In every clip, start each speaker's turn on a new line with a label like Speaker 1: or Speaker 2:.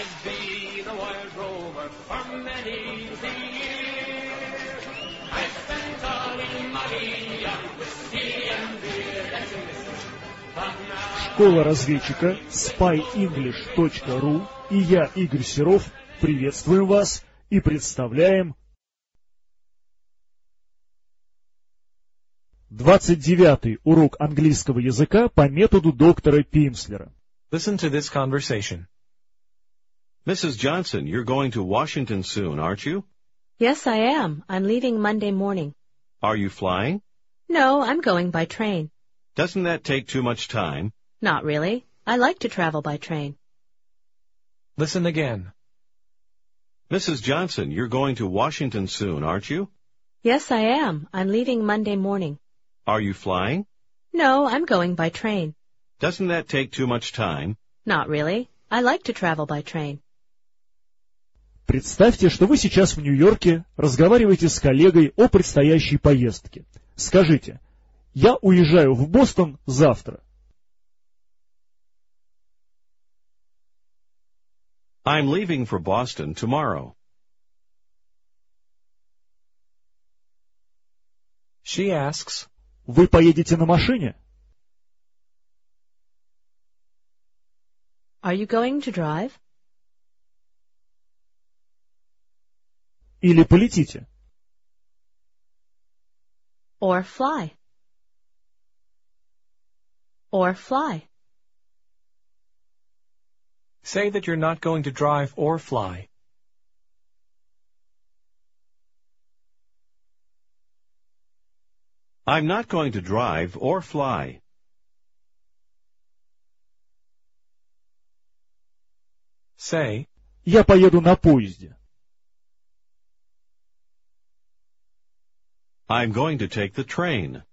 Speaker 1: I've been a wild rover for many a year. I've spent all in money on whiskey and beer. That's a message.
Speaker 2: Школа разведчика spyenglish.ru и я, Игорь Серов, приветствуем вас и представляем 29-й урок английского языка по методу доктора Пимслера.
Speaker 3: Listen to this conversation.
Speaker 4: Mrs. Johnson, you're going to Washington soon, aren't you?
Speaker 5: Yes, I am. I'm leaving Monday morning.
Speaker 4: Are you flying?
Speaker 5: No, I'm going by train.
Speaker 4: Doesn't that take too much time?
Speaker 5: Not really. I like to travel by train.
Speaker 3: Listen again.
Speaker 4: Mrs. Johnson, you're going to Washington soon, aren't you?
Speaker 5: Yes, I am. I'm leaving Monday morning.
Speaker 4: Are you flying?
Speaker 5: No, I'm going by train.
Speaker 4: Doesn't that take too much time?
Speaker 5: Not really. I like to travel by train.
Speaker 2: Представьте, что вы сейчас в Нью-Йорке разговариваете с коллегой о предстоящей поездке. Скажите: «Я уезжаю в Бостон завтра».
Speaker 4: I'm leaving for Boston tomorrow.
Speaker 3: She asks,
Speaker 2: Вы поедете на машине?
Speaker 5: Are you going to drive?
Speaker 2: Или полетите?
Speaker 5: Or fly? Or fly?
Speaker 3: say that you're not going to drive or fly.
Speaker 4: I'm not going to drive or fly.
Speaker 3: Say,
Speaker 2: Я поеду на поезде.
Speaker 4: I'm going to take the train.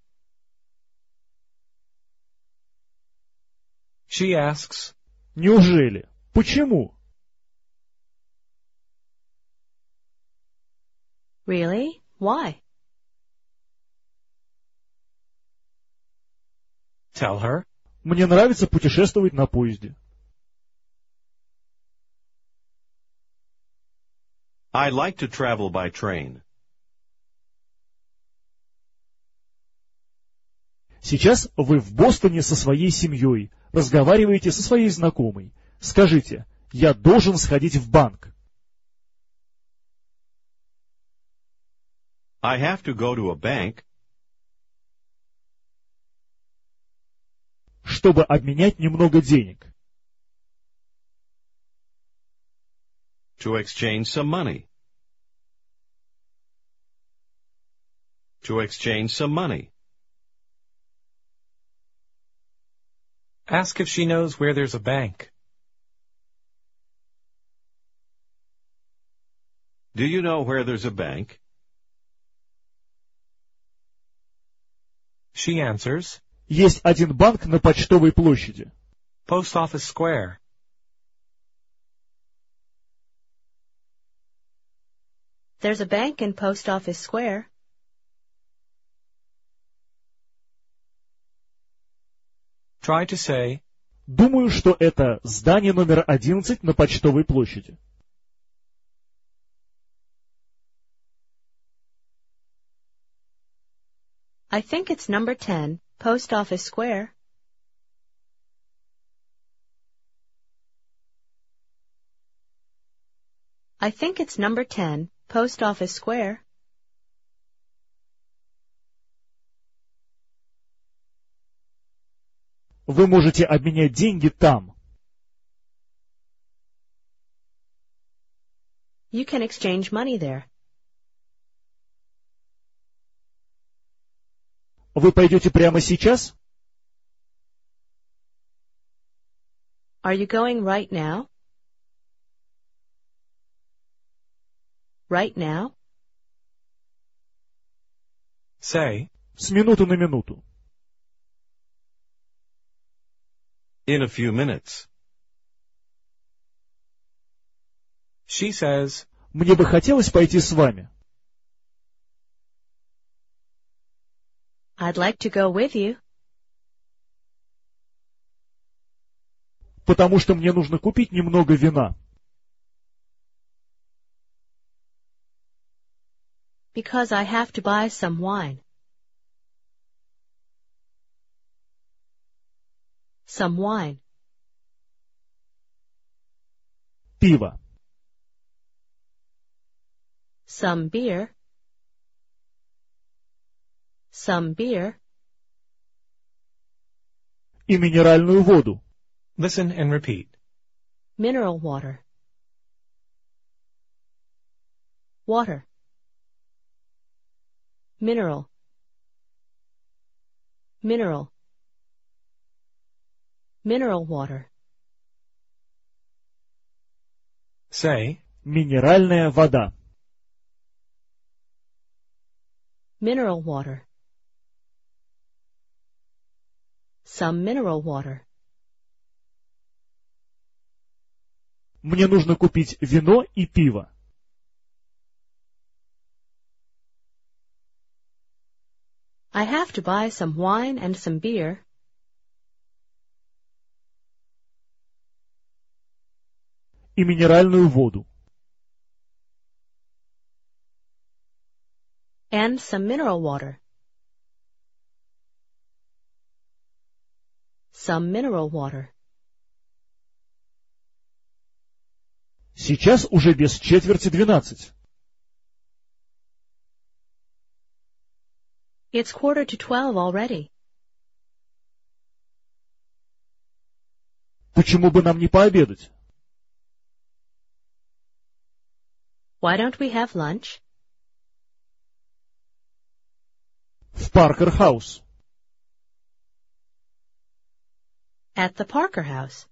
Speaker 3: she asks,
Speaker 2: Неужели? Почему?
Speaker 5: Really? Why?
Speaker 3: tell her,
Speaker 2: Мне нравится путешествовать на поезде.
Speaker 4: I like to travel by train.
Speaker 2: Сейчас вы в Бостоне со своей семьей, разговариваете со своей знакомой. Скажите: я должен сходить в банк.
Speaker 4: I have to go to a bank
Speaker 2: Чтобы обменять немного денег.
Speaker 4: to exchange some money. To exchange some money.
Speaker 3: ask if she knows where there's a bank.
Speaker 4: Do you know where there's a bank?
Speaker 3: She answers,
Speaker 2: Есть один банк на Почтовой площади.
Speaker 3: Post Office Square.
Speaker 5: There's a bank in Post Office Square.
Speaker 3: Try to say,
Speaker 2: Думаю, что это здание номер 11 на Почтовой площади.
Speaker 5: I think it's number 10, Post Office Square. I think it's number 10, Post Office Square.
Speaker 2: Вы можете обменять деньги там.
Speaker 5: You can exchange money there.
Speaker 2: Вы пойдете прямо сейчас?
Speaker 5: Are you going right now? Right now?
Speaker 3: say,
Speaker 2: С минуты на минуту.
Speaker 4: In a few minutes.
Speaker 3: she says,
Speaker 2: Мне бы хотелось пойти с вами.
Speaker 5: I'd like to go with you.
Speaker 2: Потому что мне нужно купить немного вина.
Speaker 5: because I have to buy some wine. Some wine.
Speaker 2: Пиво.
Speaker 5: Some beer. Some beer.
Speaker 2: И минеральную воду.
Speaker 3: Listen and repeat.
Speaker 5: Mineral water. Water. Mineral. Mineral. Mineral water.
Speaker 3: Say,
Speaker 2: Минеральная вода.
Speaker 5: Mineral water. Some mineral water.
Speaker 2: Мне нужно купить вино и пиво.
Speaker 5: I have to buy some wine and some beer.
Speaker 2: И минеральную воду.
Speaker 5: And some mineral water. Some mineral water.
Speaker 2: Сейчас уже без четверти 12.
Speaker 5: It's 11:45 already.
Speaker 2: Почему бы нам не пообедать?
Speaker 5: Why don't we have lunch?
Speaker 2: В Паркер-хаус.
Speaker 5: At the Parker House.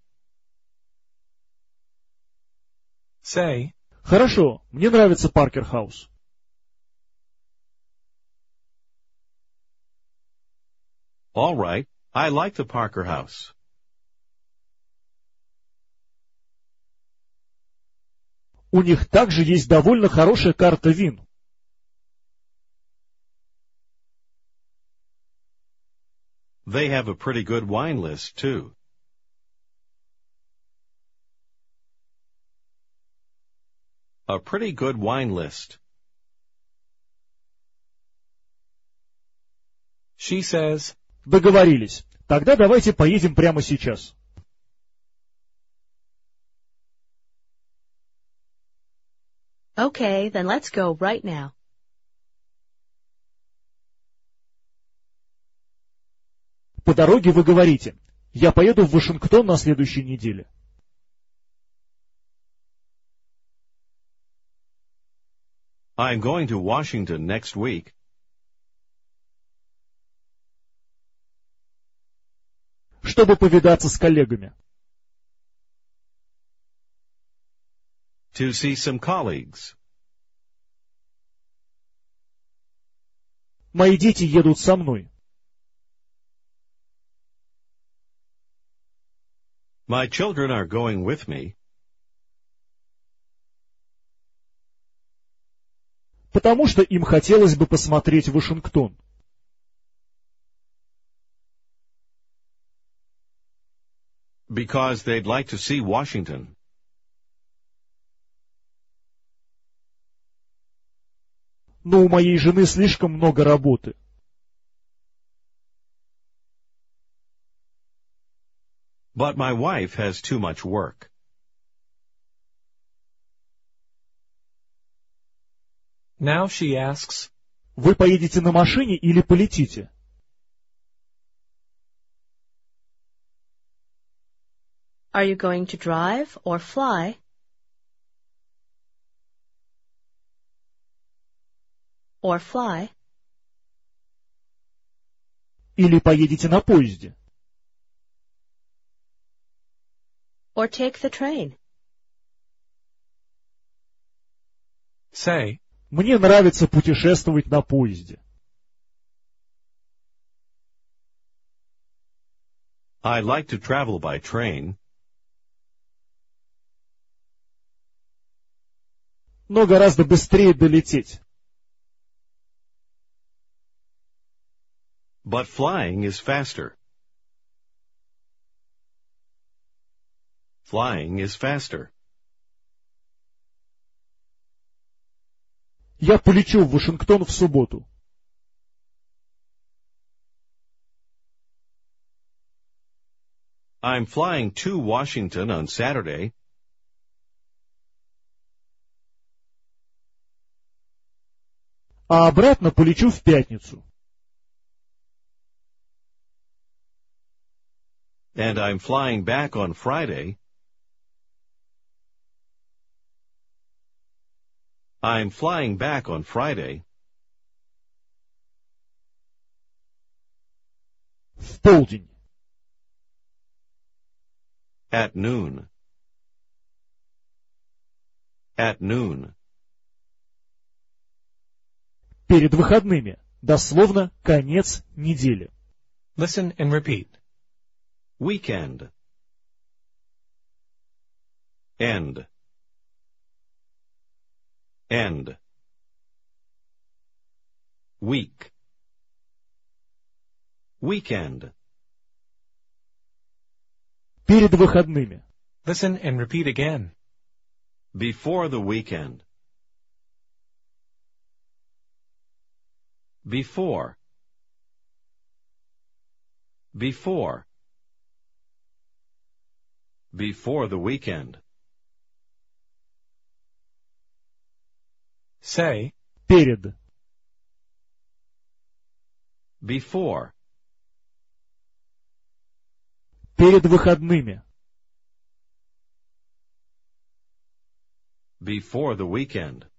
Speaker 3: say,
Speaker 2: Хорошо, мне нравится Паркер-хаус.
Speaker 4: All right, I like the Parker House.
Speaker 2: У них также есть довольно хорошая карта вин.
Speaker 4: They have a pretty good wine list, too. A pretty good wine list.
Speaker 3: she says,
Speaker 2: Договорились. Тогда давайте поедем прямо сейчас.
Speaker 5: Okay, then let's go right now.
Speaker 2: По дороге вы говорите: я поеду в Вашингтон на следующей неделе.
Speaker 4: I'm going to Washington next week.
Speaker 2: Чтобы повидаться с коллегами.
Speaker 4: To see some colleagues.
Speaker 2: Мои дети едут со мной.
Speaker 4: My children are going with me.
Speaker 2: Потому что им хотелось бы посмотреть Вашингтон.
Speaker 4: Because they'd like to see Washington.
Speaker 2: Но у моей жены слишком много работы.
Speaker 4: But my wife has too much work.
Speaker 3: now she asks,
Speaker 2: Вы поедете на машине или полетите?
Speaker 5: Are you going to drive or fly? Or fly?
Speaker 2: Или поедете на поезде?
Speaker 5: Or take the train?
Speaker 3: say,
Speaker 2: Мне нравится путешествовать на поезде.
Speaker 4: I like to travel by train.
Speaker 2: Но гораздо быстрее долететь.
Speaker 4: But flying is faster. Flying is faster.
Speaker 2: Я полечу в Вашингтон в субботу.
Speaker 4: I'm flying to Washington on Saturday.
Speaker 2: А обратно полечу в пятницу.
Speaker 4: And I'm flying back on Friday. I'm flying back on Friday.
Speaker 2: В полдень.
Speaker 4: At noon. At noon.
Speaker 2: Перед выходными. Дословно конец недели.
Speaker 3: Listen and repeat.
Speaker 4: Weekend. End. End. Week. Weekend.
Speaker 2: Перед выходными.
Speaker 3: Listen and repeat again.
Speaker 4: Before the weekend. Before. Before. Before the weekend.
Speaker 3: Say,
Speaker 2: Перед.
Speaker 4: Before.
Speaker 2: Перед выходными.
Speaker 4: Before the weekend.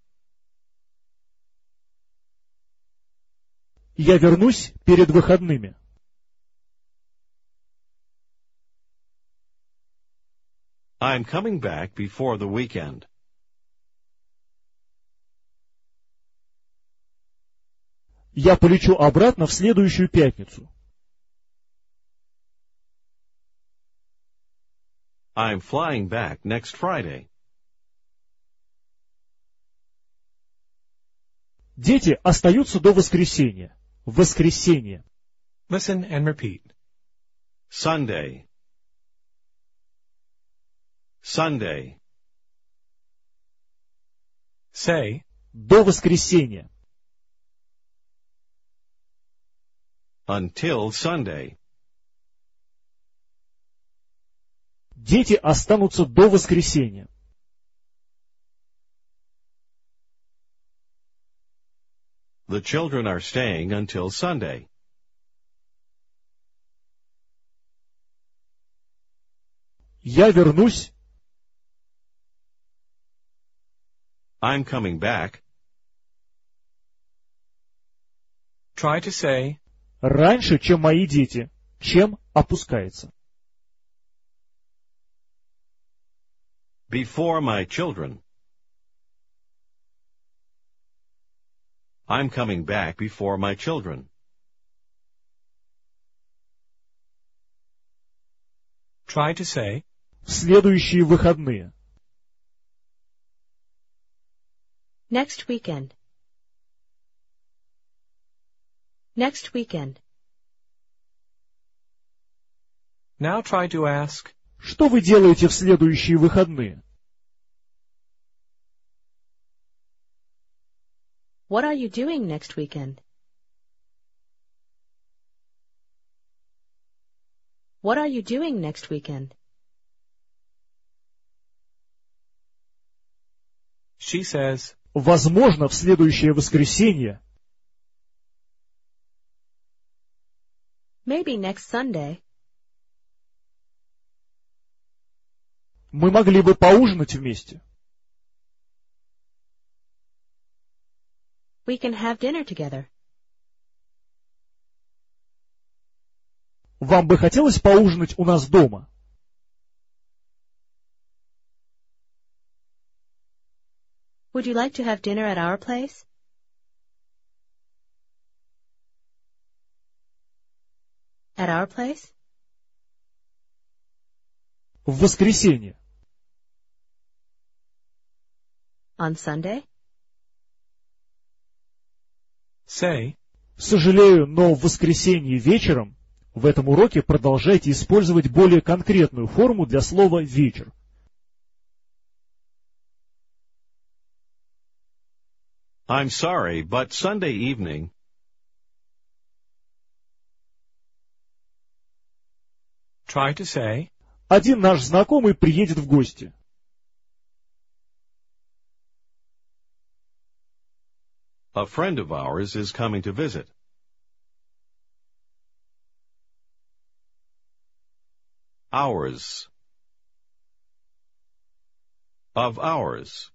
Speaker 2: Я вернусь перед выходными.
Speaker 4: I'm coming back before the weekend.
Speaker 2: Я полечу обратно в следующую пятницу.
Speaker 4: I'm flying back next Friday.
Speaker 2: Дети остаются до воскресенья. Воскресенье.
Speaker 3: listen and repeat.
Speaker 4: Sunday. Sunday.
Speaker 3: Say,
Speaker 2: До воскресенья.
Speaker 4: Until Sunday.
Speaker 2: Дети останутся до воскресенья.
Speaker 4: The children are staying until Sunday.
Speaker 2: Я вернусь.
Speaker 4: I'm coming back.
Speaker 3: try to say,
Speaker 2: Раньше, чем мои дети. Чем опускается.
Speaker 4: Before my children. I'm coming back before my children.
Speaker 3: try to say,
Speaker 2: В следующие выходные.
Speaker 5: Next weekend. Next weekend.
Speaker 3: now try to ask,
Speaker 2: Что вы делаете в следующие выходные?
Speaker 5: What are you doing next weekend? What are you doing next weekend?
Speaker 3: she says,
Speaker 2: Возможно, в следующее воскресенье.
Speaker 5: Maybe next Sunday.
Speaker 2: Мы могли бы поужинать вместе.
Speaker 5: We can have dinner together.
Speaker 2: Вам бы хотелось поужинать у нас дома?
Speaker 5: Would you like to have dinner at our place? At our place?
Speaker 2: В воскресенье.
Speaker 5: On Sunday?
Speaker 3: say,
Speaker 2: Сожалею, но в воскресенье вечером в этом уроке продолжайте использовать более конкретную форму для слова «вечер».
Speaker 4: I'm sorry, but Sunday evening.
Speaker 3: Try to say,
Speaker 2: Один наш знакомый приедет в гости.
Speaker 4: A friend of ours is coming to visit. Ours. Of ours.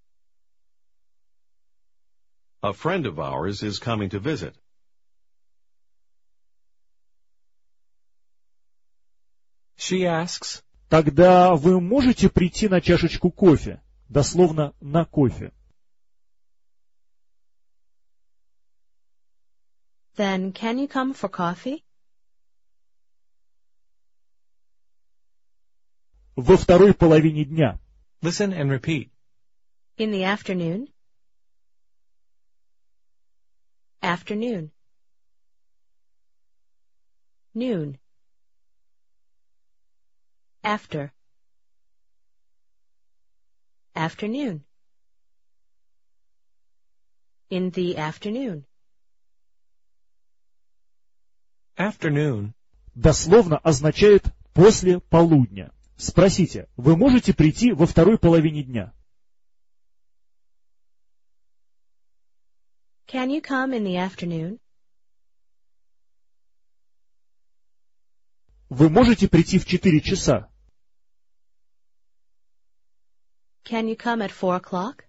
Speaker 4: A friend of ours is coming to visit.
Speaker 3: she asks,
Speaker 2: Тогда вы можете прийти на чашечку кофе? Дословно, на кофе.
Speaker 5: Then can you come for coffee?
Speaker 2: Во второй половине дня.
Speaker 3: listen and repeat.
Speaker 5: In the afternoon? Afternoon. Noon. After. Afternoon. In the afternoon.
Speaker 3: Afternoon.
Speaker 2: Дословно означает «после полудня». Спросите, вы можете прийти во второй половине дня?
Speaker 5: Can you come in the afternoon?
Speaker 2: Вы можете прийти в 4 часа?
Speaker 5: Can you come at 4 o'clock?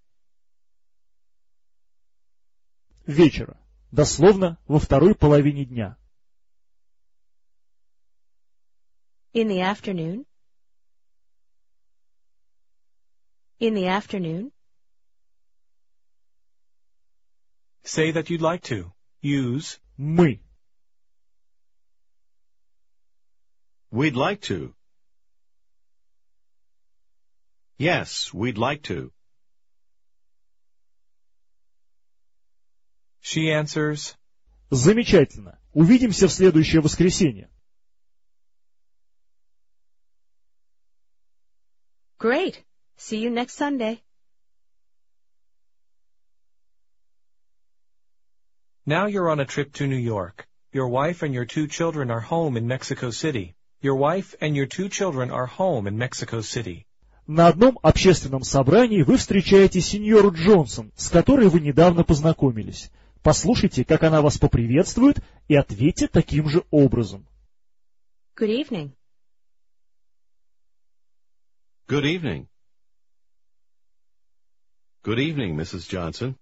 Speaker 2: Вечера. Дословно во второй половине дня.
Speaker 5: In the afternoon? In the afternoon?
Speaker 3: Say that you'd like to. Use
Speaker 2: Мы.
Speaker 4: We'd like to. Yes, we'd like to.
Speaker 3: she answers,
Speaker 2: Замечательно. Увидимся в следующее воскресенье.
Speaker 5: Great. See you next Sunday.
Speaker 3: now you're on a trip to New York. Your wife and your 2 children are home in Mexico City. Your wife and your 2 children are home in Mexico City.
Speaker 2: На одном общественном собрании вы встречаете сеньору Джонсон, с которой вы недавно познакомились. Послушайте, как она вас поприветствует, и ответьте таким же образом.
Speaker 5: Good evening.
Speaker 4: Good evening. Good evening, Mrs. Johnson.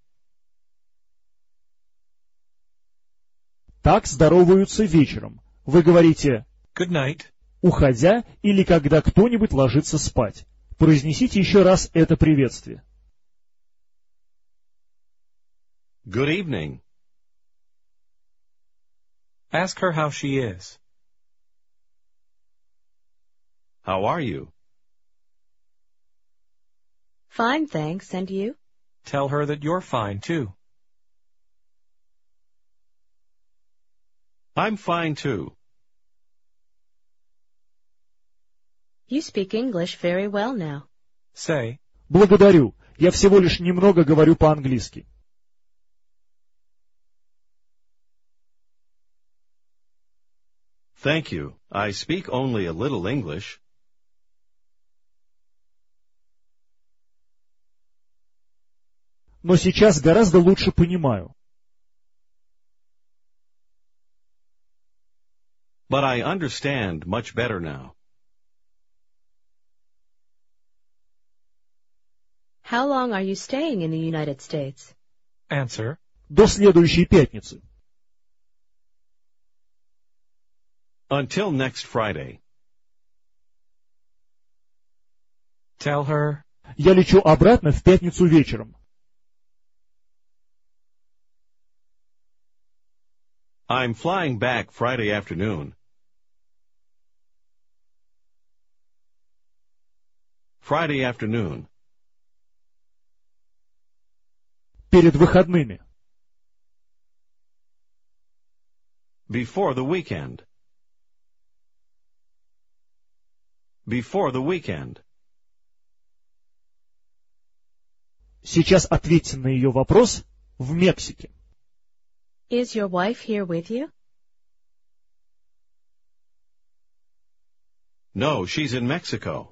Speaker 2: Так здороваются вечером. Вы говорите
Speaker 3: Good night.
Speaker 2: «уходя» или «когда кто-нибудь ложится спать». Произнесите еще раз это приветствие.
Speaker 4: Good evening.
Speaker 3: Ask her how she is.
Speaker 4: How are you?
Speaker 5: Fine, thanks. And you?
Speaker 3: Tell her that you're fine too.
Speaker 4: I'm fine too.
Speaker 5: You speak English very well now.
Speaker 3: Say,
Speaker 2: Благодарю. Я всего лишь немного говорю по-английски.
Speaker 4: Thank you. I speak only a little English.
Speaker 2: Но сейчас гораздо лучше понимаю.
Speaker 4: But I understand much better now.
Speaker 5: How long are you staying in the United States?
Speaker 3: answer,
Speaker 2: До следующей пятницы.
Speaker 4: Until next Friday.
Speaker 3: tell her,
Speaker 2: Я лечу обратно в пятницу вечером.
Speaker 4: I'm flying back Friday afternoon. Friday afternoon.
Speaker 2: Перед выходными.
Speaker 4: Before the weekend. Before the weekend.
Speaker 2: Сейчас ответьте на ее вопрос в Мексике.
Speaker 5: Is your wife here with you?
Speaker 4: No, she's in Mexico.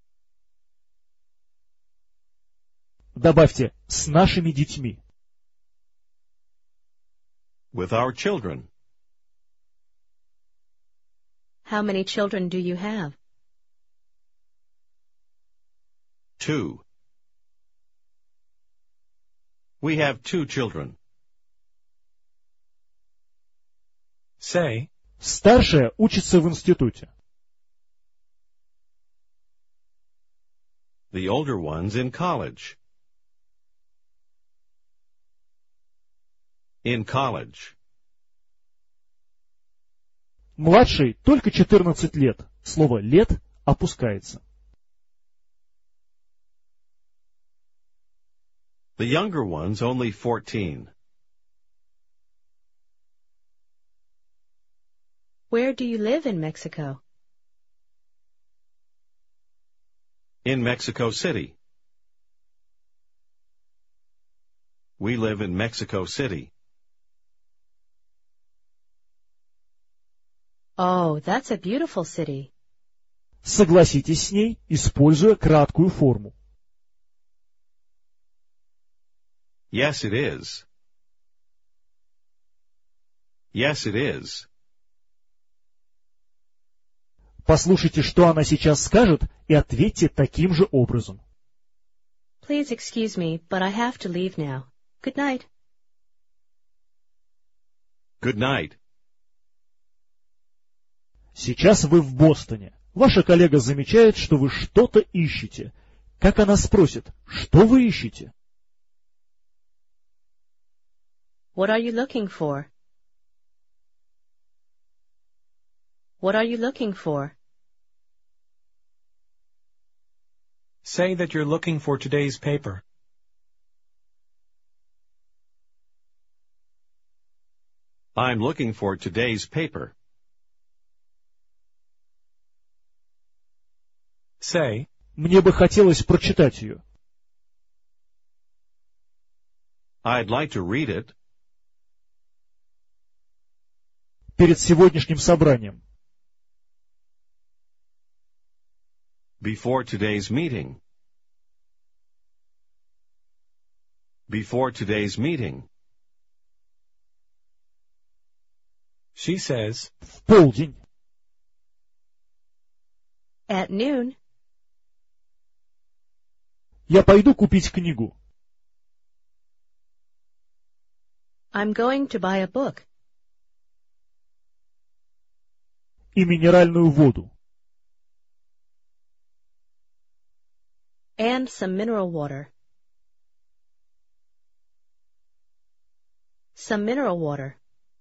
Speaker 2: Добавьте «с нашими детьми».
Speaker 4: With our children.
Speaker 5: How many children do you have?
Speaker 4: 2. We have 2 children.
Speaker 3: Say,
Speaker 2: Старшая учится в институте.
Speaker 4: The older one's in college. In college.
Speaker 2: Младшей только 14 лет. Слово «лет» опускается.
Speaker 4: The younger one's only 14.
Speaker 5: Where do you live in Mexico?
Speaker 4: In Mexico City. We live in Mexico City.
Speaker 5: Oh, that's a beautiful city.
Speaker 2: Согласитесь с ней, используя краткую форму.
Speaker 4: Yes, it is. Yes, it is.
Speaker 2: Послушайте, что она сейчас скажет, и ответьте таким же образом.
Speaker 5: Please excuse me, but I have to leave now. Good night.
Speaker 4: Good night.
Speaker 2: Сейчас вы в Бостоне. Ваша коллега замечает, что вы что-то ищете. Как она спросит, что вы ищете?
Speaker 5: What are you looking for? What are you looking for?
Speaker 3: say that you're looking for today's paper.
Speaker 4: I'm looking for today's paper.
Speaker 3: Say,
Speaker 2: Мне бы хотелось прочитать ее.
Speaker 4: I'd like to read it.
Speaker 2: Перед сегодняшним собранием.
Speaker 4: Before today's meeting. Before today's meeting.
Speaker 3: she says,
Speaker 2: В полдень.
Speaker 5: At noon.
Speaker 2: Я пойду купить книгу.
Speaker 5: I'm going to buy a book.
Speaker 2: И минеральную воду.
Speaker 5: And some mineral water. Some mineral water.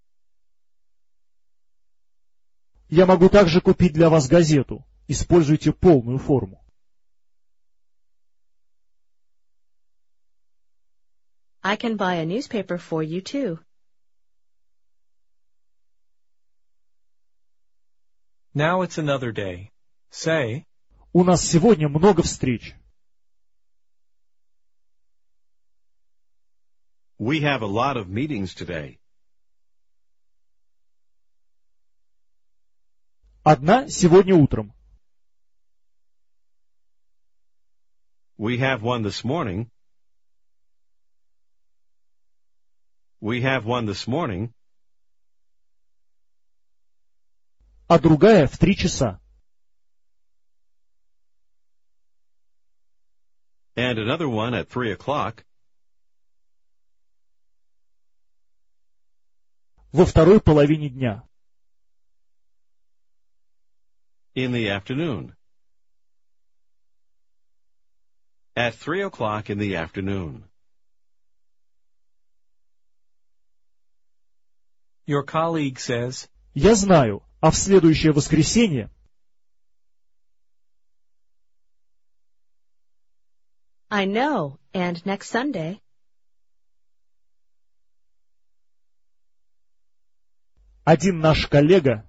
Speaker 2: Я могу также купить для вас газету. Используйте полную форму.
Speaker 5: I can buy a newspaper for you too.
Speaker 3: now it's another day. Say,
Speaker 2: У нас сегодня много встреч.
Speaker 4: We have a lot of meetings today.
Speaker 2: Одна сегодня утром.
Speaker 4: We have one this morning. We have one this morning.
Speaker 2: А другая в 3 часа.
Speaker 4: And another one at 3 o'clock.
Speaker 2: Во второй половине дня.
Speaker 4: In the afternoon. At 3 o'clock in the afternoon.
Speaker 3: your colleague says,
Speaker 2: Я знаю, а в следующее воскресенье
Speaker 5: I know, and next Sunday,
Speaker 2: один наш коллега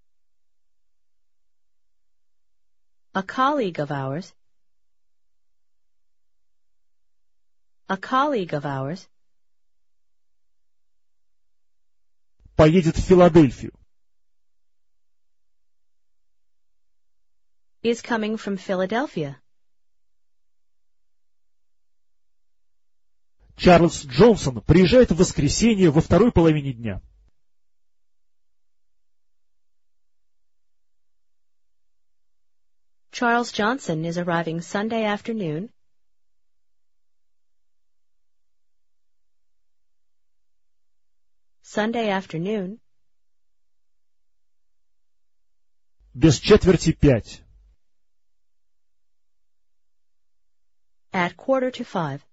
Speaker 5: a colleague of ours, a colleague of ours
Speaker 2: поедет в Филадельфию.
Speaker 5: Is coming from Philadelphia.
Speaker 2: Чарльз Джонсон приезжает в воскресенье во второй половине дня.
Speaker 5: Charles Johnson is arriving Sunday afternoon. Sunday afternoon.
Speaker 2: Без четверти 5.
Speaker 5: At 4:45.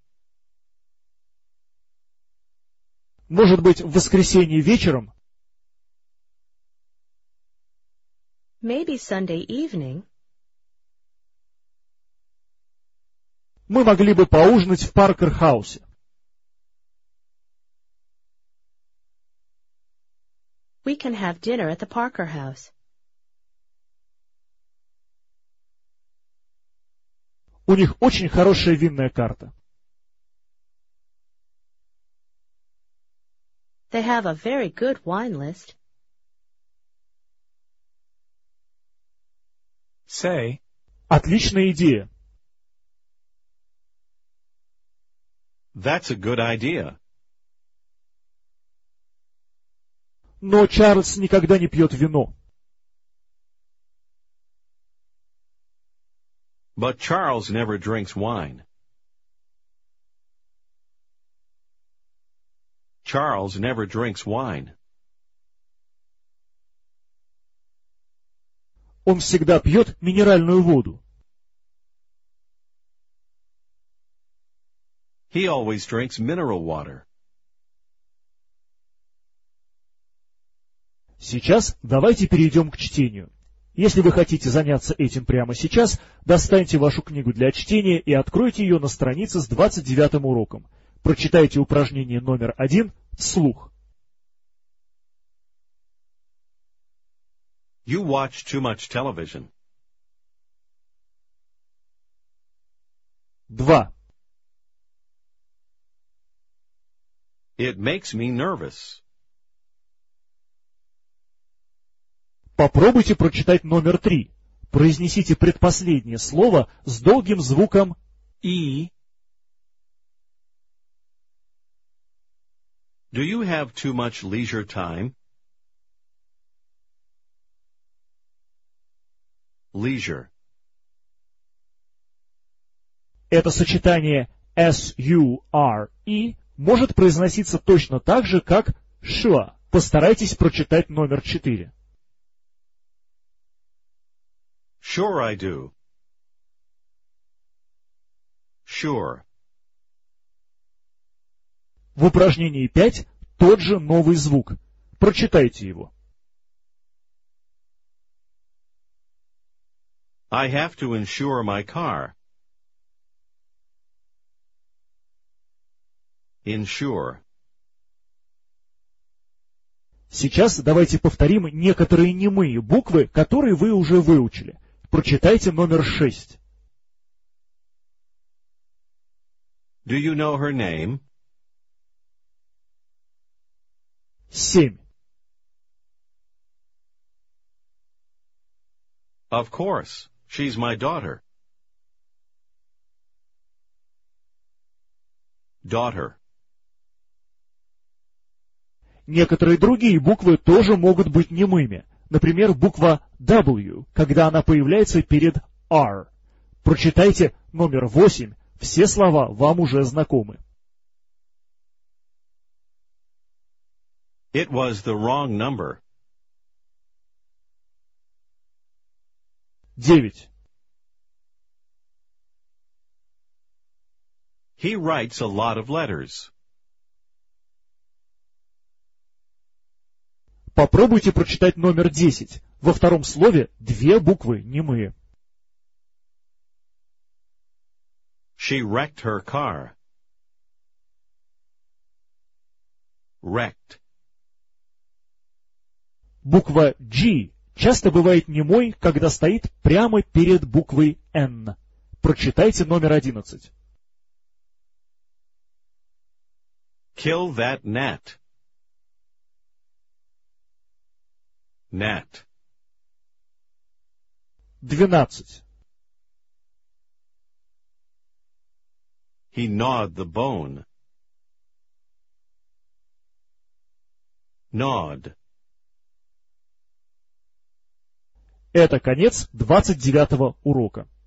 Speaker 2: Может быть, в воскресенье вечером?
Speaker 5: Maybe Sunday evening.
Speaker 2: Мы могли бы поужинать в Паркер-хаусе.
Speaker 5: We can have dinner at the Parker House.
Speaker 2: У них очень хорошая винная карта.
Speaker 5: They have a very good wine list.
Speaker 3: Say,
Speaker 2: Отличная идея.
Speaker 4: That's a good idea.
Speaker 2: Но Чарльз никогда не пьет вино.
Speaker 4: But Charles never drinks wine. Charles never drinks wine.
Speaker 2: Он всегда пьет минеральную воду.
Speaker 4: He always drinks mineral water.
Speaker 2: Сейчас давайте перейдем к чтению. Если вы хотите заняться этим прямо сейчас, достаньте вашу книгу для чтения и откройте ее на странице с 29-м уроком. Прочитайте упражнение номер 1 вслух.
Speaker 4: You watch too much television.
Speaker 2: 2.
Speaker 4: It makes me nervous.
Speaker 2: Попробуйте прочитать номер 3. Произнесите предпоследнее слово с долгим звуком
Speaker 3: E.
Speaker 4: Do you have too much leisure time? Leisure.
Speaker 2: Это сочетание S-U-R-E может произноситься точно так же, как sure. Постарайтесь прочитать номер 4.
Speaker 4: Sure I do. Sure.
Speaker 2: В упражнении 5 тот же новый звук. Прочитайте его.
Speaker 4: I have to insure my car. Insure.
Speaker 2: Сейчас давайте повторим некоторые немые буквы, которые вы уже выучили. Прочитайте номер 6.
Speaker 4: Do you know her name?
Speaker 2: 7.
Speaker 4: Of course. She's my daughter. Daughter.
Speaker 2: Некоторые другие буквы тоже могут быть немыми. Например, буква W, когда она появляется перед R. Прочитайте номер 8. Все слова вам уже знакомы.
Speaker 4: It was the wrong number.
Speaker 2: 9.
Speaker 4: He writes a lot of letters.
Speaker 2: Попробуйте прочитать номер 10. Во втором слове 2 буквы немые.
Speaker 4: She wrecked her car. Wrecked.
Speaker 2: Буква G часто бывает немой, когда стоит прямо перед буквой N. Прочитайте номер 11.
Speaker 4: Kill that gnat. gnat.
Speaker 2: 12.
Speaker 4: He gnawed the bone. Gnawed.
Speaker 2: Это конец 29-го урока.